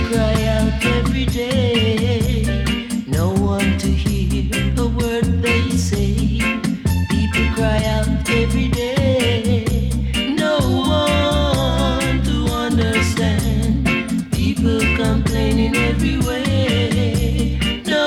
cry out every day. No one to hear a word they say. People cry out every day. No one to understand. People complaining every way. No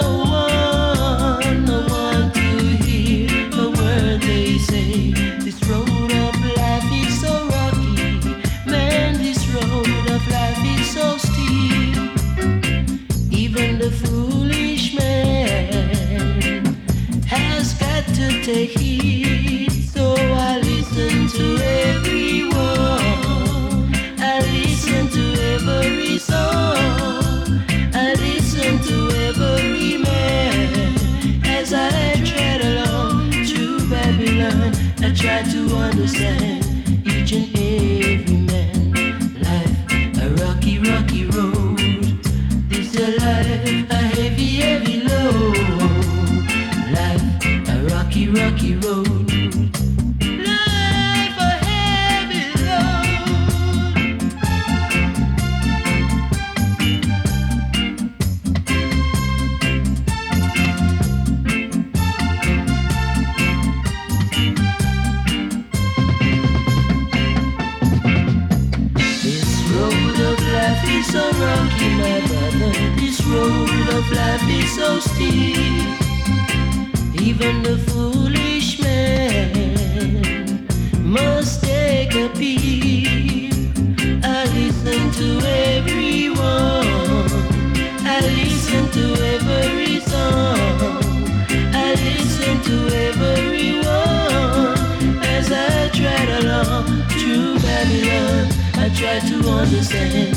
one to hear a word they say. This road of life is so rocky. Man, this road of life is so steep. Even the foolish man has got to take heed. So I listen to everyone. I listen to every song. I listen to every man. As I tread along through Babylon, I try to understand each and every man. Life, a rocky, rocky road. This a life, a heavy, heavy load. Life, a rocky, rocky road. Life, a heavy load. This road of life is so rocky, my brother. This road of life is so steep. Even the foolish man must take a peep. I listen to everyone. I listen to every song. I listen to everyone. As I tread along through Babylon, I try to understand